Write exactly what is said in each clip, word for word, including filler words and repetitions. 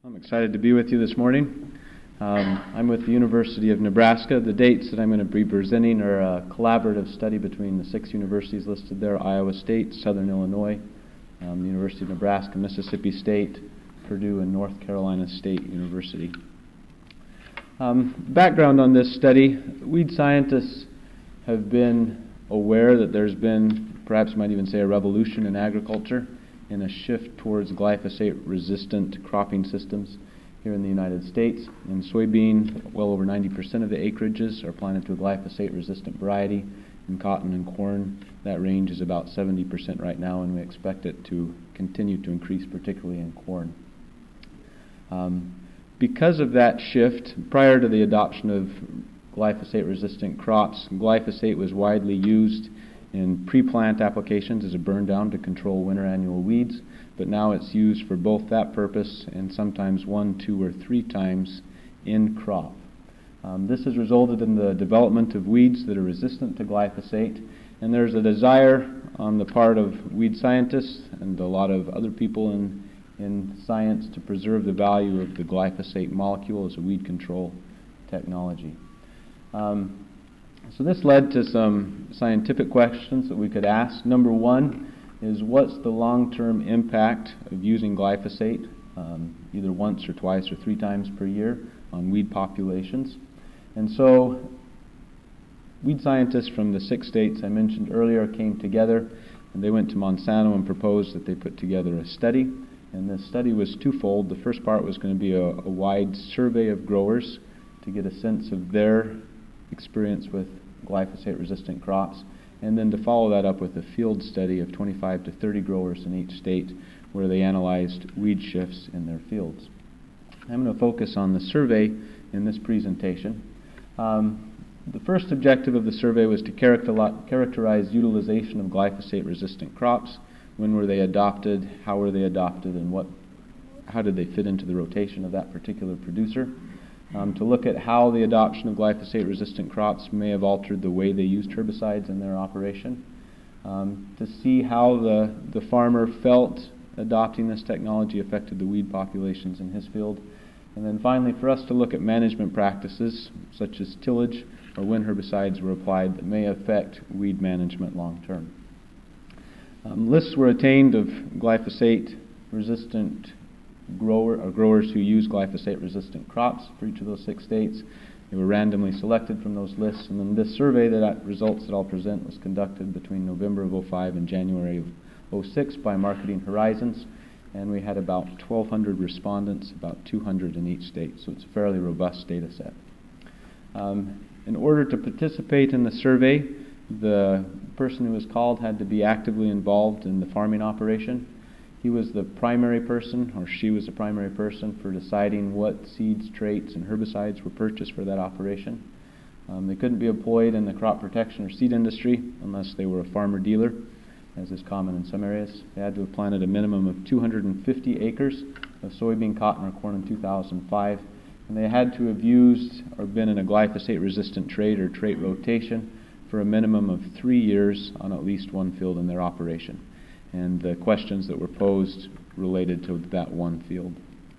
I'm excited to be with you this morning. Um, I'm with the University of Nebraska. The dates that I'm going to be presenting are a collaborative study between the six universities listed there: Iowa State, Southern Illinois, um, the University of Nebraska, Mississippi State, Purdue, and North Carolina State University. Um, background on this study: weed scientists have been aware that there's been, perhaps you might even say, a revolution in agriculture in a shift towards glyphosate-resistant cropping systems here in the United States. In soybean, well over ninety percent of the acreages are planted to a glyphosate-resistant variety. In cotton and corn, that range is about seventy percent right now, and we expect it to continue to increase, particularly in corn. Um, because of that shift, prior to the adoption of glyphosate-resistant crops, glyphosate was widely used in pre-plant applications as a burn down to control winter annual weeds, but now it's used for both that purpose and sometimes one, two, or three times in crop. Um, this has resulted in the development of weeds that are resistant to glyphosate, and there's a desire on the part of weed scientists and a lot of other people in, in science to preserve the value of the glyphosate molecule as a weed control technology. Um, So this led to some scientific questions that we could ask. Number one is, what's the long-term impact of using glyphosate um, either once or twice or three times per year on weed populations? And so weed scientists from the six states I mentioned earlier came together, and they went to Monsanto and proposed that they put together a study. And this study was twofold. The first part was going to be a, a wide survey of growers to get a sense of their experience with glyphosate-resistant crops, and then to follow that up with a field study of twenty-five to thirty growers in each state where they analyzed weed shifts in their fields. I'm going to focus on the survey in this presentation. Um, the first objective of the survey was to characterize utilization of glyphosate-resistant crops. When were they adopted, how were they adopted, and what, how did they fit into the rotation of that particular producer? Um, to look at how the adoption of glyphosate-resistant crops may have altered the way they used herbicides in their operation, um, to see how the, the farmer felt adopting this technology affected the weed populations in his field, and then finally for us to look at management practices such as tillage or when herbicides were applied that may affect weed management long-term. Um, lists were attained of glyphosate-resistant grower or growers who use glyphosate-resistant crops for each of those six states. They were randomly selected from those lists, and then this survey, that results that I'll present, was conducted between November of oh five and January of oh six by Marketing Horizons, and we had about twelve hundred respondents, about two hundred in each state, so it's a fairly robust data set. Um, in order to participate in the survey, the person who was called had to be actively involved in the farming operation. He was the primary person, or she was the primary person, for deciding what seeds, traits, and herbicides were purchased for that operation. Um, they couldn't be employed in the crop protection or seed industry unless they were a farmer dealer, as is common in some areas. They had to have planted a minimum of two hundred fifty acres of soybean, cotton, or corn in two thousand five, and they had to have used or been in a glyphosate-resistant trait or trait rotation for a minimum of three years on at least one field in their operation. And the questions that were posed related to that one field.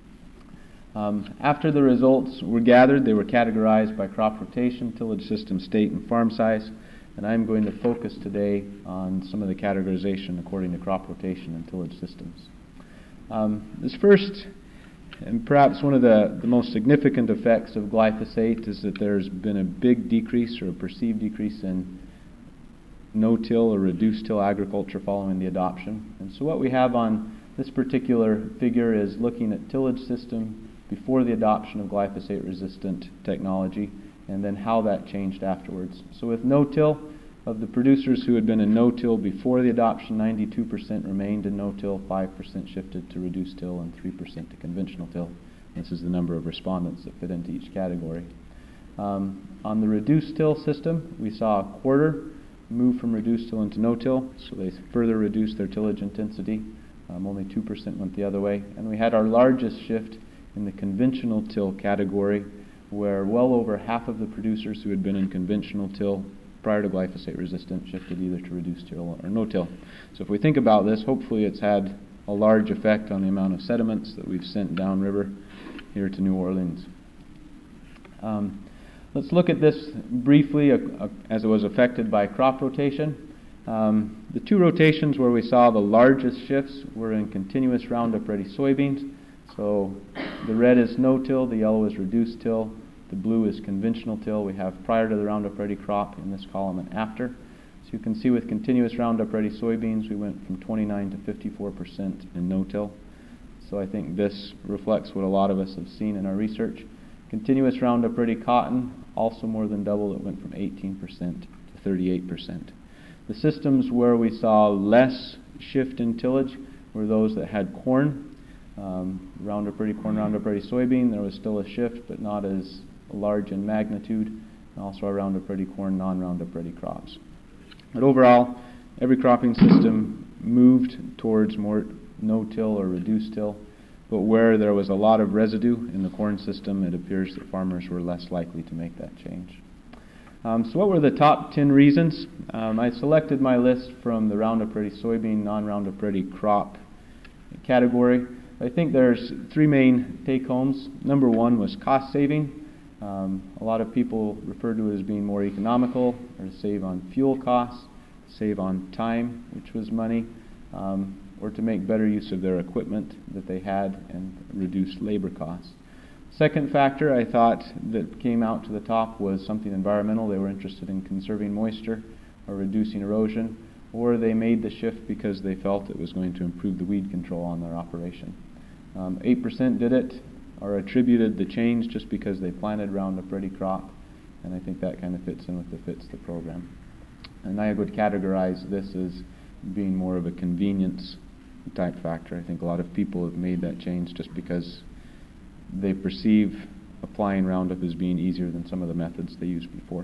Um, after the results were gathered, they were categorized by crop rotation, tillage system, state, and farm size. And I'm going to focus today on some of the categorization according to crop rotation and tillage systems. Um, this first, and perhaps one of the, the most significant effects of glyphosate, is that there's been a big decrease or a perceived decrease in no-till or reduced-till agriculture following the adoption. And so what we have on this particular figure is looking at tillage system before the adoption of glyphosate-resistant technology, and then how that changed afterwards. So with no-till, of the producers who had been in no-till before the adoption, ninety-two percent remained in no-till, five percent shifted to reduced-till, and three percent to conventional till. This is the number of respondents that fit into each category. Um, on the reduced-till system, we saw a quarter move from reduced till into no-till, so they further reduced their tillage intensity. Um, only two percent went the other way. And we had our largest shift in the conventional till category, where well over half of the producers who had been in conventional till prior to glyphosate resistant shifted either to reduced till or no-till. So if we think about this, hopefully it's had a large effect on the amount of sediments that we've sent downriver here to New Orleans. Um, let's look at this briefly uh, uh, as it was affected by crop rotation. Um, the two rotations where we saw the largest shifts were in continuous Roundup Ready soybeans. So the red is no-till, the yellow is reduced till, the blue is conventional till. We have prior to the Roundup Ready crop in this column and after. So you can see with continuous Roundup Ready soybeans we went from twenty-nine to fifty-four percent in no-till. So I think this reflects what a lot of us have seen in our research. Continuous Roundup Ready cotton also more than doubled. It went from eighteen percent to thirty-eight percent. The systems where we saw less shift in tillage were those that had corn. Um, Roundup Ready corn, Roundup Ready soybean, there was still a shift, but not as large in magnitude. And also our Roundup Ready corn, non-Roundup Ready crops. But overall, every cropping system moved towards more no-till or reduced till. But where there was a lot of residue in the corn system, it appears that farmers were less likely to make that change. Um, so what were the top ten reasons? Um, I selected my list from the Roundup Ready soybean, non-Roundup Ready crop category. I think there's three main take-homes. Number one was cost saving. Um, a lot of people refer to it as being more economical, or to save on fuel costs, save on time, which was money, um, or to make better use of their equipment that they had and reduce labor costs. Second factor I thought that came out to the top was something environmental. They were interested in conserving moisture or reducing erosion, or they made the shift because they felt it was going to improve the weed control on their operation. Um, eight percent did it, or attributed the change just because they planted Roundup Ready crop, and I think that kind of fits in with the Fits the program. And I would categorize this as being more of a convenience type factor. I think a lot of people have made that change just because they perceive applying Roundup as being easier than some of the methods they used before.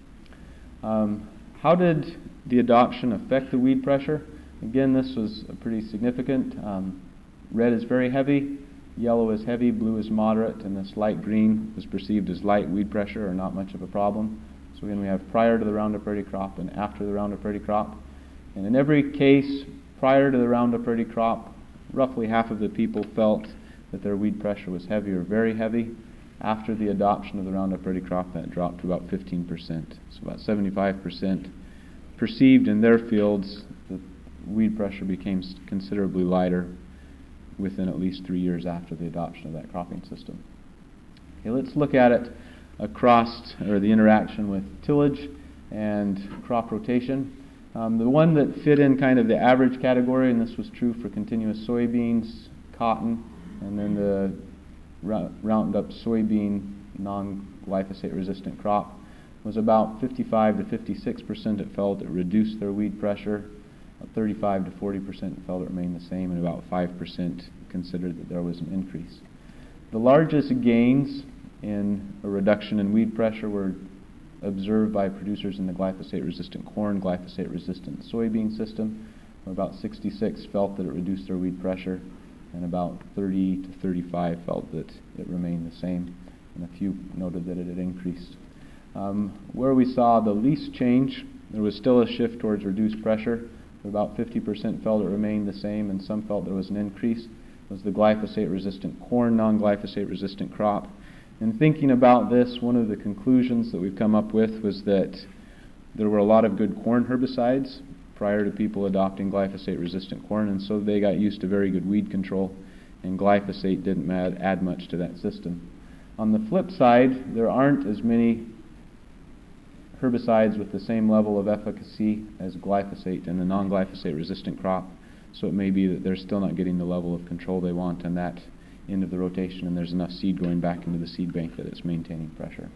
Um, how did the adoption affect the weed pressure? Again, this was pretty significant. Um, red is very heavy, yellow is heavy, blue is moderate, and this light green was perceived as light weed pressure or not much of a problem. So again, we have prior to the Roundup Ready crop and after the Roundup Ready crop. And in every case, prior to the Roundup Ready crop, roughly half of the people felt that their weed pressure was heavy or very heavy. After the adoption of the Roundup Ready crop, that dropped to about fifteen percent. So about seventy-five percent perceived in their fields that weed pressure became considerably lighter within at least three years after the adoption of that cropping system. Okay, let's look at it across, or the interaction with tillage and crop rotation. Um, the one that fit in kind of the average category, and this was true for continuous soybeans, cotton, and then the Roundup soybean non-glyphosate resistant crop, was about fifty-five to fifty-six percent that felt it reduced their weed pressure, about thirty-five to forty percent felt it remained the same, and about five percent considered that there was an increase. The largest gains in a reduction in weed pressure were observed by producers in the glyphosate-resistant corn, glyphosate-resistant soybean system, where about sixty-six felt that it reduced their weed pressure, and about thirty to thirty-five felt that it remained the same, and a few noted that it had increased. Um, where we saw the least change, there was still a shift towards reduced pressure. About fifty percent felt it remained the same, and some felt there was an increase. It was the glyphosate-resistant corn, non-glyphosate-resistant crop. In thinking about this, one of the conclusions that we've come up with was that there were a lot of good corn herbicides prior to people adopting glyphosate-resistant corn, and so they got used to very good weed control, and glyphosate didn't add, add much to that system. On the flip side, there aren't as many herbicides with the same level of efficacy as glyphosate in the non-glyphosate-resistant crop, so it may be that they're still not getting the level of control they want on that end of the rotation, and there's enough seed going back into the seed bank that it's maintaining pressure.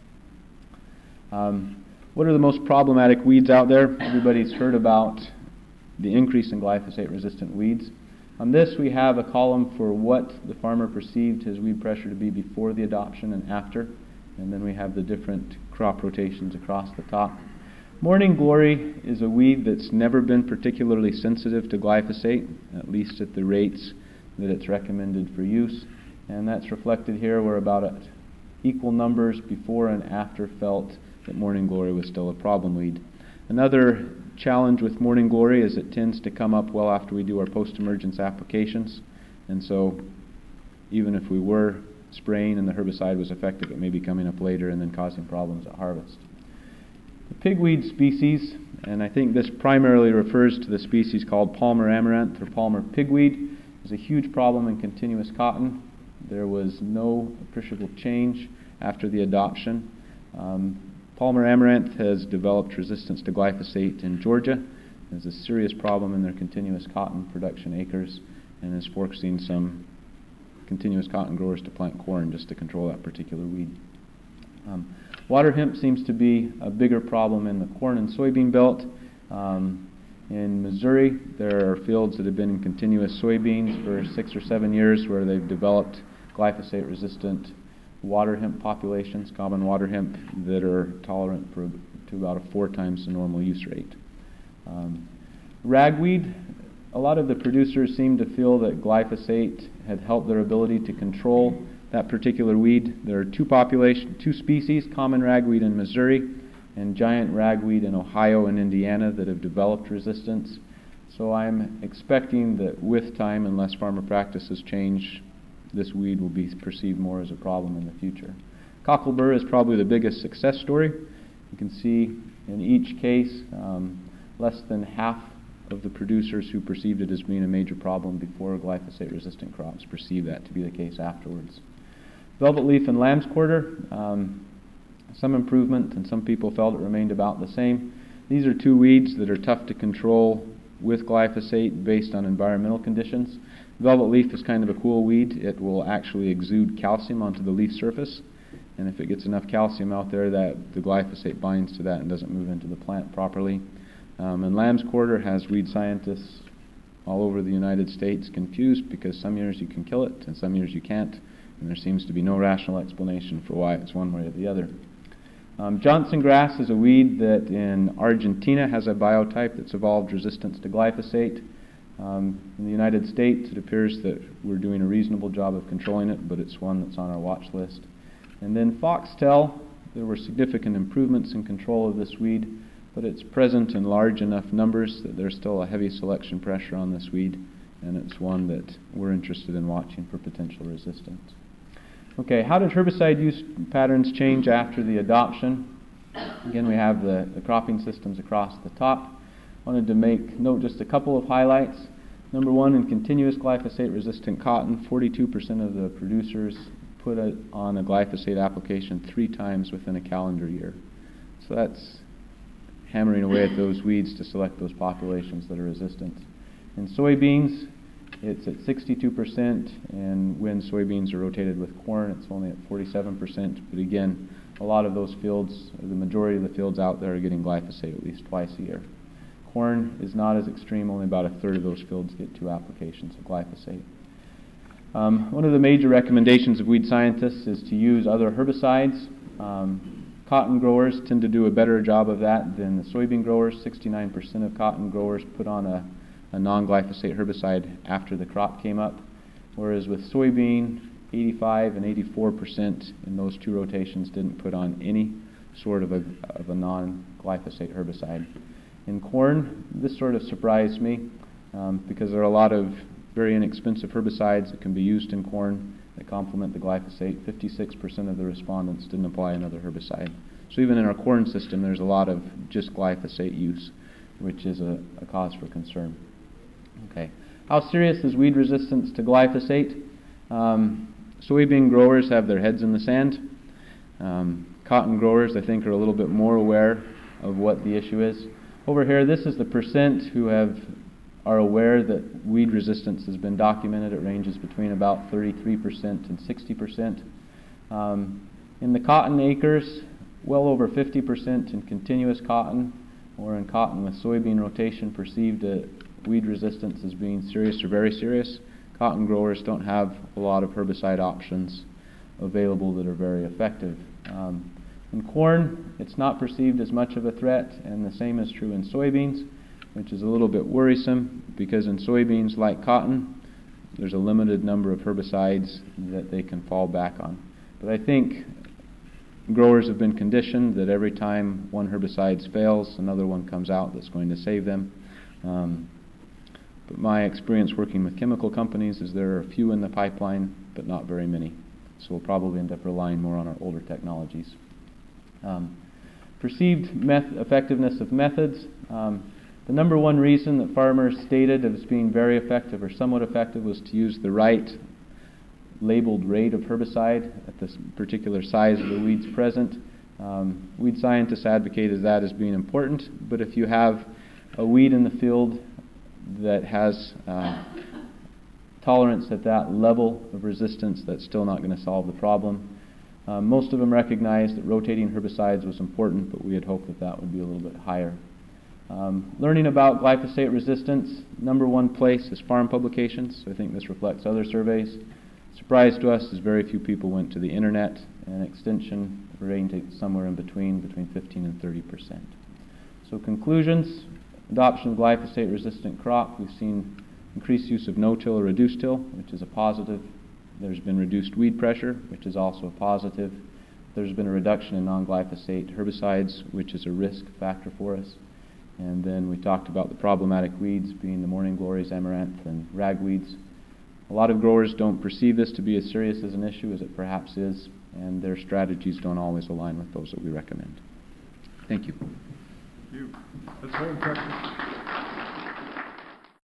Um, what are the most problematic weeds out there? Everybody's heard about the increase in glyphosate-resistant weeds. On this, we have a column for what the farmer perceived his weed pressure to be before the adoption and after, and then we have the different crop rotations across the top. Morning Glory is a weed that's never been particularly sensitive to glyphosate, at least at the rates that it's recommended for use, and that's reflected here where about at equal numbers before and after felt that Morning Glory was still a problem weed. Another challenge with Morning Glory is it tends to come up well after we do our post-emergence applications, and so even if we were spraying and the herbicide was effective, it may be coming up later and then causing problems at harvest. The pigweed species, and I think this primarily refers to the species called Palmer amaranth or Palmer pigweed, is a huge problem in continuous cotton. There was no appreciable change after the adoption. Um, Palmer amaranth has developed resistance to glyphosate in Georgia. There's a serious problem in their continuous cotton production acres and is forcing some continuous cotton growers to plant corn just to control that particular weed. Um, water hemp seems to be a bigger problem in the corn and soybean belt. Um, in Missouri, there are fields that have been in continuous soybeans for six or seven years where they've developed glyphosate-resistant water hemp populations, common water hemp, that are tolerant for, to about a four times the normal use rate. Um, ragweed, a lot of the producers seem to feel that glyphosate had helped their ability to control that particular weed. There are two population, two species, common ragweed in Missouri and giant ragweed in Ohio and Indiana, that have developed resistance. So I'm expecting that with time, unless farmer practices change, this weed will be perceived more as a problem in the future. Cocklebur is probably the biggest success story. You can see in each case, um, less than half of the producers who perceived it as being a major problem before glyphosate-resistant crops perceived that to be the case afterwards. Velvet leaf and lamb's quarter, um, some improvement, and some people felt it remained about the same. These are two weeds that are tough to control with glyphosate based on environmental conditions. Velvet leaf is kind of a cool weed. It will actually exude calcium onto the leaf surface, and if it gets enough calcium out there, that the glyphosate binds to that and doesn't move into the plant properly. Um, and lamb's quarter has weed scientists all over the United States confused, because some years you can kill it and some years you can't, and there seems to be no rational explanation for why it's one way or the other. Um, Johnson grass is a weed that in Argentina has a biotype that's evolved resistance to glyphosate. Um, in the United States, it appears that we're doing a reasonable job of controlling it, but it's one that's on our watch list. And then foxtail, there were significant improvements in control of this weed, but it's present in large enough numbers that there's still a heavy selection pressure on this weed, and it's one that we're interested in watching for potential resistance. Okay, how did herbicide use patterns change after the adoption? Again, we have the, the cropping systems across the top. Wanted to make note just a couple of highlights. Number one, in continuous glyphosate-resistant cotton, forty-two percent of the producers put it on a glyphosate application three times within a calendar year. So that's hammering away at those weeds to select those populations that are resistant. In soybeans, it's at sixty-two percent, and when soybeans are rotated with corn, it's only at forty-seven percent. But again, a lot of those fields, or the majority of the fields out there, are getting glyphosate at least twice a year. Corn is not as extreme, only about a third of those fields get two applications of glyphosate. Um, one of the major recommendations of weed scientists is to use other herbicides. Um, cotton growers tend to do a better job of that than the soybean growers. sixty-nine percent of cotton growers put on a, a non-glyphosate herbicide after the crop came up, whereas with soybean, eighty-five and eighty-four percent in those two rotations didn't put on any sort of a, of a non-glyphosate herbicide. In corn, this sort of surprised me um, because there are a lot of very inexpensive herbicides that can be used in corn that complement the glyphosate. fifty-six percent of the respondents didn't apply another herbicide. So even in our corn system, there's a lot of just glyphosate use, which is a, a cause for concern. Okay, how serious is weed resistance to glyphosate? Um, soybean growers have their heads in the sand. Um, cotton growers, I think, are a little bit more aware of what the issue is. Over here, this is the percent who have are aware that weed resistance has been documented. It ranges between about thirty-three percent and sixty percent. Um, in the cotton acres, well over fifty percent in continuous cotton or in cotton with soybean rotation perceived that weed resistance as being serious or very serious. Cotton growers don't have a lot of herbicide options available that are very effective. Um, In corn, it's not perceived as much of a threat, and the same is true in soybeans, which is a little bit worrisome because in soybeans, like cotton, there's a limited number of herbicides that they can fall back on. But I think growers have been conditioned that every time one herbicide fails, another one comes out that's going to save them. Um, but my experience working with chemical companies is there are a few in the pipeline, but not very many. so we'll probably end up relying more on our older technologies. Um, perceived meth- effectiveness of methods. Um, the number one reason that farmers stated as being very effective or somewhat effective was to use the right labeled rate of herbicide at this particular size of the weeds present. Um, weed scientists advocated that as being important, but if you have a weed in the field that has uh, tolerance at that level of resistance, that's still not going to solve the problem. Uh, most of them recognized that rotating herbicides was important, but we had hoped that that would be a little bit higher. Um, learning about glyphosate resistance, number one place is farm publications. So I think this reflects other surveys. Surprise to us is very few people went to the internet, and extension ranged somewhere in between, between fifteen and thirty percent. So conclusions, adoption of glyphosate-resistant crop. We've seen increased use of no-till or reduced-till, which is a positive. There's been reduced weed pressure, which is also a positive. There's been a reduction in non-glyphosate herbicides, which is a risk factor for us. And then we talked about the problematic weeds being the morning glories, amaranth, and ragweeds. A lot of growers don't perceive this to be as serious as an issue as it perhaps is, and their strategies don't always align with those that we recommend. Thank you. Thank you. That's very impressive.